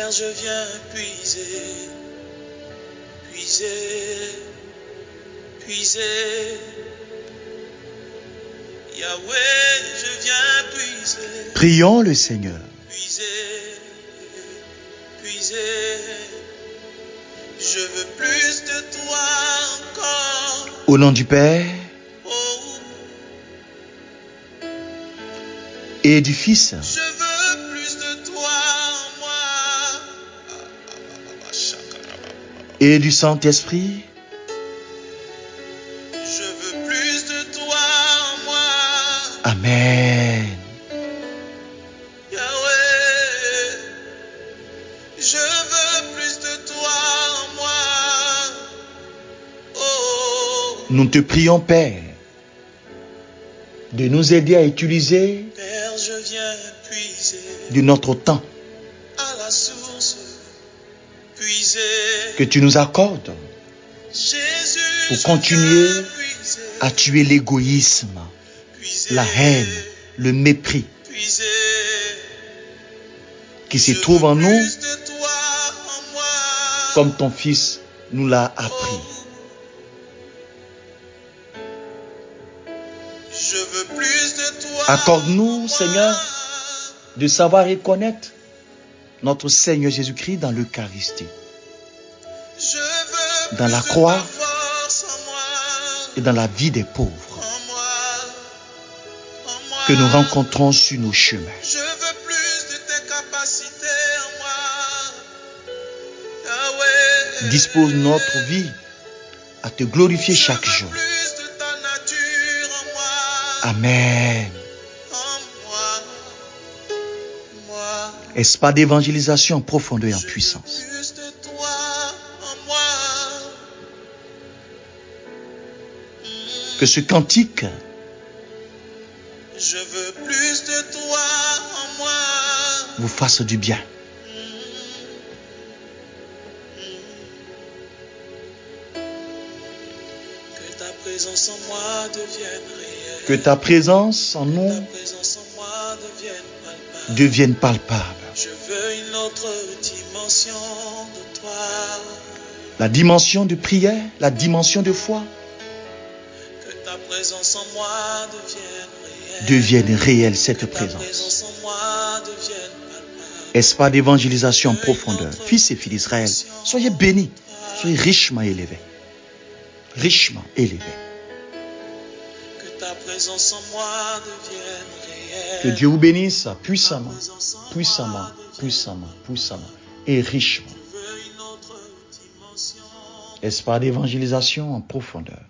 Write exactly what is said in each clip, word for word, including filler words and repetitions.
Père, je viens puiser, puiser, puiser. Yahweh, je viens puiser. Prions le Seigneur. Puiser, puiser. Je veux plus de toi encore. Au nom du Père Oh, et du Fils je veux plus de toi en moi. et du Saint-Esprit. Je veux plus de toi en moi. Amen. Yahweh, je veux plus de toi en moi. Oh, Nous te prions, Père, de nous aider à utiliser Père, je viens puiser de notre temps à la source, puiser. que tu nous accordes Jésus, pour je continuer viens puiser, à tuer l'égoïsme, puiser, la haine, le mépris puiser. qui se Je trouve veux en nous, plus de toi en moi. comme ton Fils nous l'a appris. Je veux plus de toi. Accorde-nous, en moi. Seigneur, de savoir reconnaître notre Seigneur Jésus-Christ dans l'Eucharistie, Je veux dans plus la de croix ta force en moi. et dans la vie des pauvres En moi. En moi. que nous rencontrons sur nos chemins. Je veux plus de tes capacités en moi. Yahweh. Dispose notre vie à te glorifier Je chaque veux jour. plus de ta nature en moi. Amen. En moi. Moi. Est-ce pas d'évangélisation en profondeur et en Je veux puissance? plus de toi en moi. Que ce cantique Je veux plus de toi en moi. vous fasse du bien. Que ta présence en moi devienne réelle. Que ta présence en Ta nous présence en moi devienne palpable. devienne palpable. Je veux une autre dimension de toi. La dimension de prière, la dimension de foi Que ta présence en moi devienne réelle. devienne réelle cette Que ta présence. présence en moi devienne palpable. Est-ce pas d'évangélisation en profondeur? Fils et filles d'Israël, soyez bénis, soyez richement élevés. Richement élevés. Que ta présence en moi devienne réelle. Que Dieu vous bénisse puissamment, puissamment, puissamment, puissamment et richement. Je veux une autre dimension. Est-ce pas d'évangélisation en profondeur?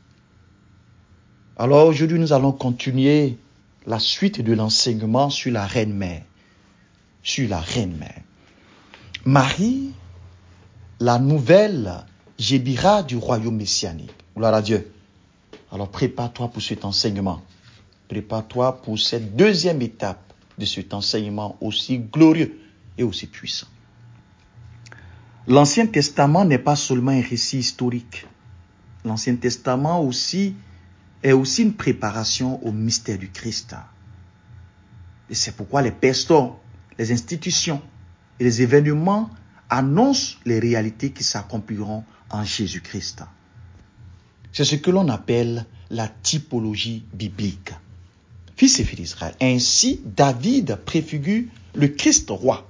Alors aujourd'hui, nous allons continuer la suite de l'enseignement sur la Reine Mère. Sur la Reine Mère. Marie, la nouvelle Jébira du royaume messianique. Gloire à Dieu. Alors prépare-toi pour cet enseignement. Prépare-toi pour cette deuxième étape de cet enseignement aussi glorieux et aussi puissant. L'Ancien Testament n'est pas seulement un récit historique. L'Ancien Testament aussi est aussi une préparation au mystère du Christ. Et c'est pourquoi les pasteurs, les institutions et les événements annoncent les réalités qui s'accompliront en Jésus-Christ. C'est ce que l'on appelle la typologie biblique. Fils et filles d'Israël, ainsi David préfigure le Christ roi.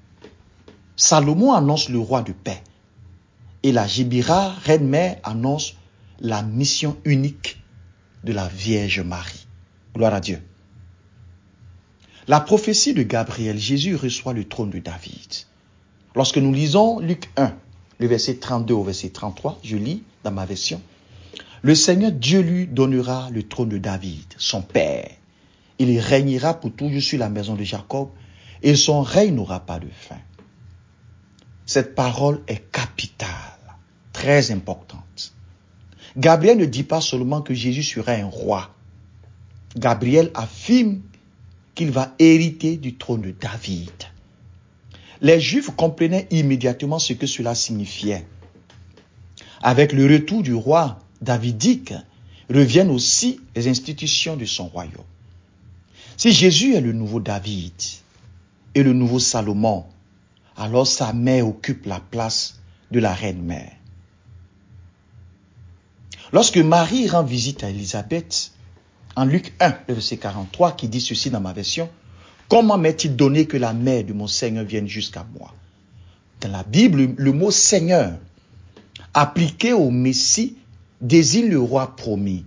Salomon annonce le roi de paix. Et la Jébira, reine mère, annonce la mission unique de la Vierge Marie. Gloire à Dieu. La prophétie de Gabriel, Jésus reçoit le trône de David. Lorsque nous lisons Luc un, le verset trente-deux au verset trente-trois, je lis dans ma version. Le Seigneur Dieu lui donnera le trône de David, son père. Il régnera pour toujours sur la maison de Jacob et son règne n'aura pas de fin. Cette parole est capitale, très importante. Gabriel ne dit pas seulement que Jésus sera un roi. Gabriel affirme qu'il va hériter du trône de David. Les Juifs comprenaient immédiatement ce que cela signifiait. Avec le retour du roi davidique, reviennent aussi les institutions de son royaume. Si Jésus est le nouveau David et le nouveau Salomon, alors sa mère occupe la place de la reine-mère. Lorsque Marie rend visite à Élisabeth, en Luc un, le verset quarante-trois, qui dit ceci dans ma version, « Comment m'est-il donné que la mère de mon Seigneur vienne jusqu'à moi ?» Dans la Bible, le mot « Seigneur » appliqué au Messie désigne le roi promis.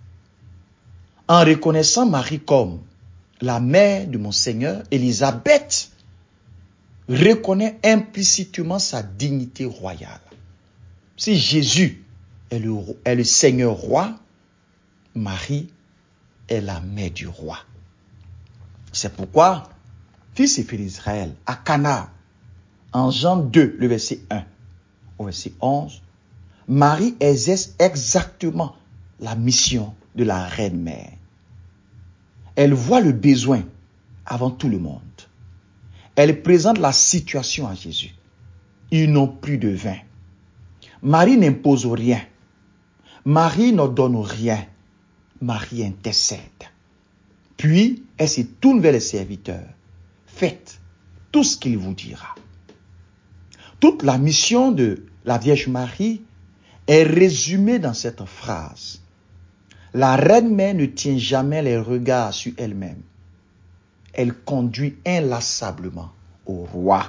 En reconnaissant Marie comme la mère de mon Seigneur, Élisabeth reconnaît implicitement sa dignité royale. Si Jésus est le, est le Seigneur roi, Marie est la mère du roi. C'est pourquoi, fils et filles d'Israël, à Cana, en Jean deux, le verset un au verset onze, Marie exerce exactement la mission de la reine-mère. Elle voit le besoin avant tout le monde. Elle présente la situation à Jésus. Ils n'ont plus de vin. Marie n'impose rien. Marie ne donne rien. Marie intercède. Puis, elle se tourne vers les serviteurs. Faites tout ce qu'il vous dira. Toute la mission de la Vierge Marie est résumée dans cette phrase. La reine-mère ne tient jamais les regards sur elle-même. Elle conduit inlassablement au roi.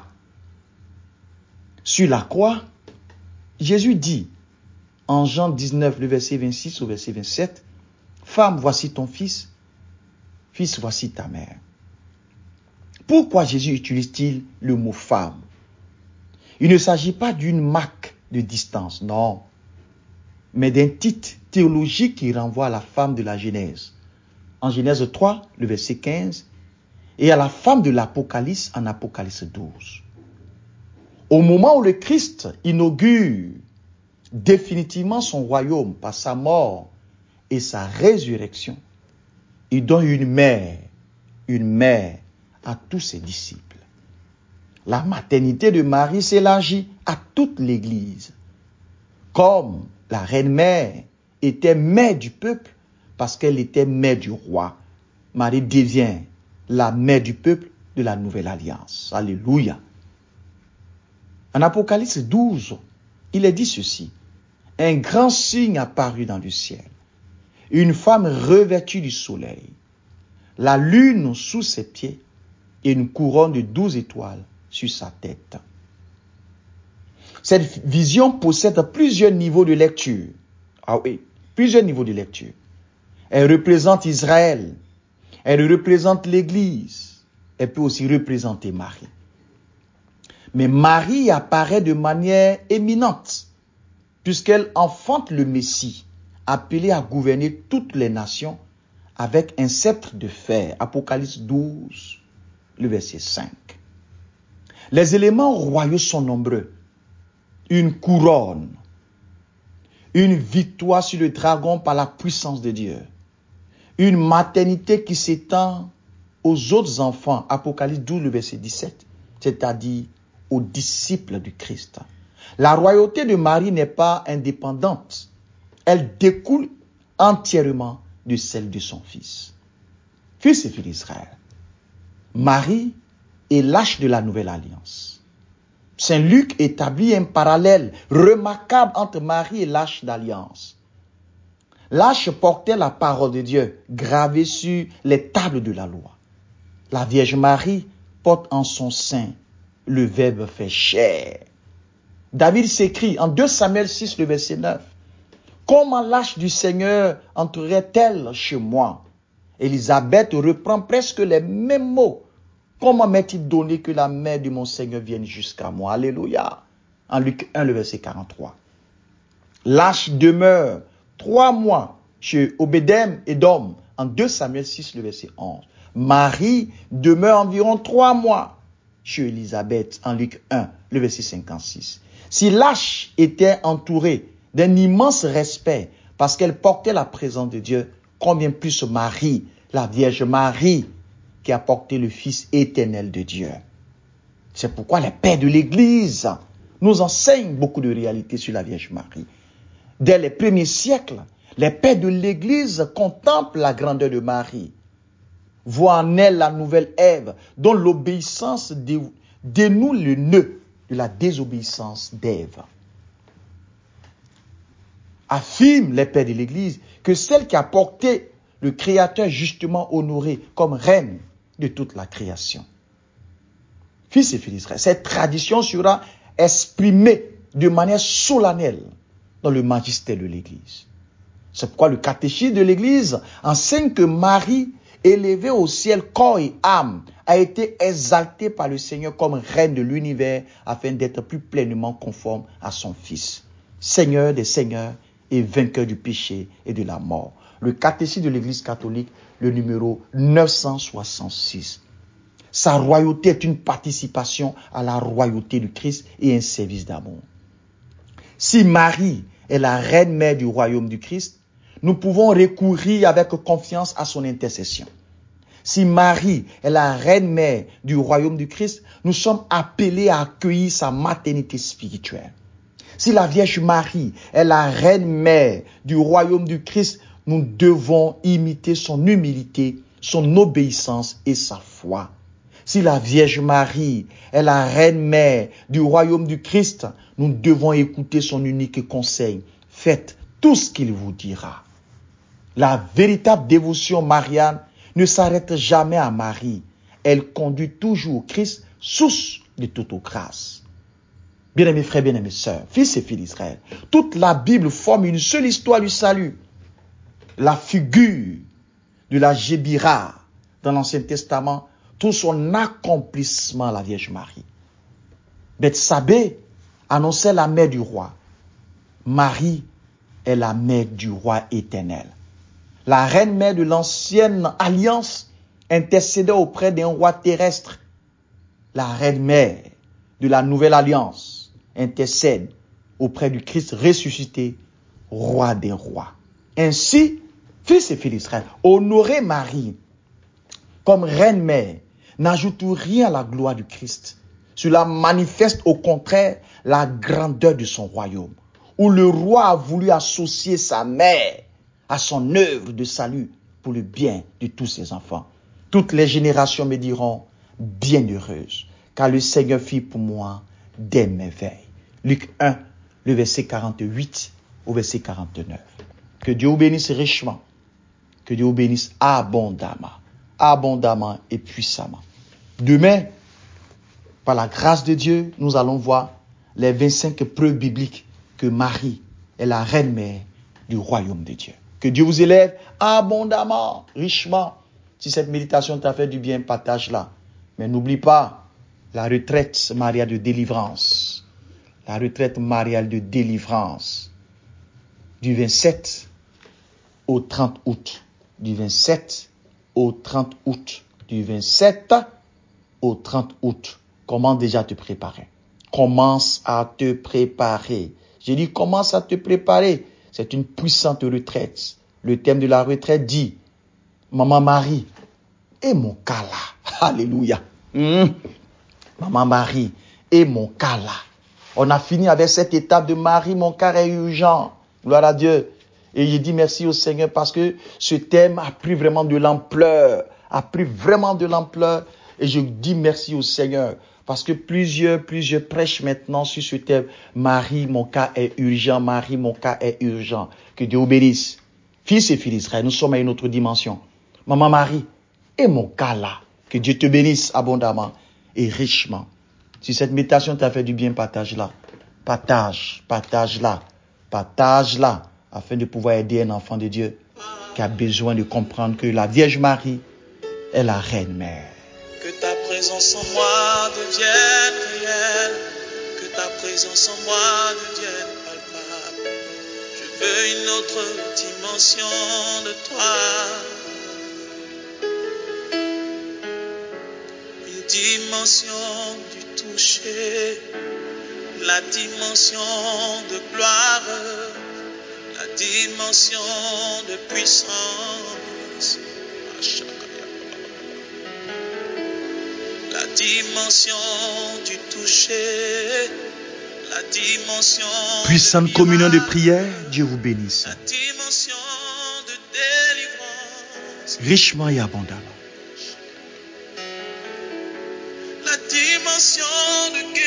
Sur la croix, Jésus dit, en Jean dix-neuf, le verset vingt-six au verset vingt-sept, « Femme, voici ton fils. Fils, voici ta mère. » Pourquoi Jésus utilise-t-il le mot « femme » ? Il ne s'agit pas d'une marque de distance, non, mais d'un titre théologique qui renvoie à la femme de la Genèse. En Genèse trois, le verset quinze, et à la femme de l'Apocalypse en Apocalypse douze. Au moment où le Christ inaugure définitivement son royaume par sa mort et sa résurrection, il donne une mère, une mère à tous ses disciples. La maternité de Marie s'élargit à toute l'Église. Comme la reine-mère était mère du peuple parce qu'elle était mère du roi, Marie devient la mère du peuple de la nouvelle alliance. Alléluia. En Apocalypse douze, il est dit ceci. Un grand signe apparut dans le ciel. Une femme revêtue du soleil, la lune sous ses pieds et une couronne de douze étoiles sur sa tête. Cette vision possède plusieurs niveaux de lecture. Ah oui, plusieurs niveaux de lecture. Elle représente Israël. Elle représente l'Église. Elle peut aussi représenter Marie. Mais Marie apparaît de manière éminente, puisqu'elle enfante le Messie, appelé à gouverner toutes les nations avec un sceptre de fer. Apocalypse douze, le verset cinq. Les éléments royaux sont nombreux. Une couronne, une victoire sur le dragon par la puissance de Dieu, une maternité qui s'étend aux autres enfants, Apocalypse douze, le verset dix-sept, c'est-à-dire aux disciples du Christ. La royauté de Marie n'est pas indépendante, elle découle entièrement de celle de son fils. Fils et filles d'Israël, Marie est l'arche de la nouvelle alliance. Saint Luc établit un parallèle remarquable entre Marie et l'arche d'alliance. L'arche portait la parole de Dieu gravée sur les tables de la loi. La Vierge Marie porte en son sein le Verbe fait chair. David s'écrit en deux Samuel six, le verset neuf. Comment l'arche du Seigneur entrerait-elle chez moi? Élisabeth reprend presque les mêmes mots. Comment m'est-il donné que la mère de mon Seigneur vienne jusqu'à moi? Alléluia. En Luc un, le verset quarante-trois. L'arche demeure trois mois chez Obédem et Dom. En deux Samuel six, le verset onze. Marie demeure environ trois mois chez Élisabeth. En Luc un, le verset cinquante-six. Si l'arche était entourée d'un immense respect parce qu'elle portait la présence de Dieu, combien plus Marie, la Vierge Marie, qui a porté le Fils éternel de Dieu. C'est pourquoi les pères de l'Église nous enseignent beaucoup de réalités sur la Vierge Marie. Dès les premiers siècles, les pères de l'Église contemplent la grandeur de Marie, voient en elle la nouvelle Ève, dont l'obéissance dénoue le nœud de la désobéissance d'Ève. Affirme les pères de l'Église que celle qui a porté le Créateur justement honoré comme reine de toute la création. Fils et filles d'Israël, cette tradition sera exprimée de manière solennelle dans le magistère de l'Église. C'est pourquoi le catéchisme de l'Église enseigne que Marie, élevée au ciel corps et âme, a été exaltée par le Seigneur comme reine de l'univers afin d'être plus pleinement conforme à son Fils. Seigneur des seigneurs et vainqueur du péché et de la mort. Le catéchisme de l'Église catholique, le numéro neuf cent soixante-six. Sa royauté est une participation à la royauté du Christ et un service d'amour. Si Marie est la reine mère du royaume du Christ, nous pouvons recourir avec confiance à son intercession. Si Marie est la reine mère du royaume du Christ, nous sommes appelés à accueillir sa maternité spirituelle. Si la Vierge Marie est la reine mère du royaume du Christ, nous devons imiter son humilité, son obéissance et sa foi. Si la Vierge Marie est la reine mère du royaume du Christ, nous devons écouter son unique conseil. Faites tout ce qu'il vous dira. La véritable dévotion mariale ne s'arrête jamais à Marie. Elle conduit toujours au Christ, source de toute grâce. Bien-aimés frères, bien-aimés sœurs, fils et filles d'Israël, toute la Bible forme une seule histoire du salut. La figure de la Jébira dans l'Ancien Testament, tout son accomplissement à la Vierge Marie. Bethsabée annonçait la mère du roi. Marie est la mère du roi éternel. La reine mère de l'ancienne alliance intercédait auprès d'un roi terrestre. La reine mère de la nouvelle alliance intercède auprès du Christ ressuscité, roi des rois. Ainsi, fils et filles d'Israël, honorer Marie comme reine mère n'ajoute rien à la gloire du Christ. Cela manifeste au contraire la grandeur de son royaume, où le roi a voulu associer sa mère à son œuvre de salut pour le bien de tous ses enfants. Toutes les générations me diront bienheureuse, car le Seigneur fit pour moi des merveilles. Luc un, le verset quarante-huit au verset quarante-neuf. Que Dieu vous bénisse richement, que Dieu vous bénisse abondamment, abondamment et puissamment. Demain, par la grâce de Dieu, nous allons voir les vingt-cinq preuves bibliques que Marie est la reine mère du royaume de Dieu. Que Dieu vous élève abondamment, richement. Si cette méditation t'a fait du bien, partage-la. Mais n'oublie pas la retraite mariale de délivrance. La retraite mariale de délivrance. Du vingt-sept au trente août. Du vingt-sept au trente août. Du vingt-sept au trente août. Comment déjà te préparer? Commence à te préparer. J'ai dit commence à te préparer. C'est une puissante retraite. Le thème de la retraite dit Maman Marie et mon cas là. Alléluia. Mmh. Maman Marie et mon cas là. On a fini avec cette étape de Marie, mon cas est urgent. Gloire à Dieu. Et je dis merci au Seigneur parce que ce thème a pris vraiment de l'ampleur. A pris vraiment de l'ampleur. Et je dis merci au Seigneur. Parce que plusieurs, plusieurs prêchent maintenant sur ce thème. Marie, mon cas est urgent. Marie, mon cas est urgent. Que Dieu vous bénisse. Fils et filles d'Israël, nous sommes à une autre dimension. Maman Marie, et mon cas là. Que Dieu te bénisse abondamment et richement. Si cette méditation t'a fait du bien, partage-la. Partage, partage-la. Partage-la. Afin de pouvoir aider un enfant de Dieu qui a besoin de comprendre que la Vierge Marie est la reine mère. Que ta présence en moi devienne réelle, que ta présence en moi devienne palpable. Je veux une autre dimension de toi, une dimension du toucher, la dimension de gloire, la dimension de puissance. La dimension du toucher, la dimension Puissante communion de prière, Dieu vous bénisse. La dimension de délivrance, richement et abondamment. la dimension dimension de